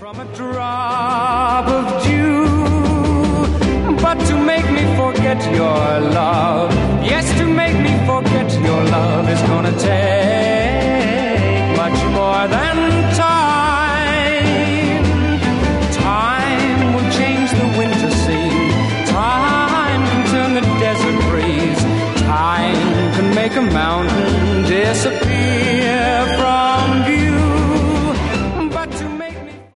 From a drop of dew, but to make me forget your love, yes, to make me forget your love is gonna take much more than time. Time will change the winter scene. Time can turn the desert breeze. Time can make a mountain disappear.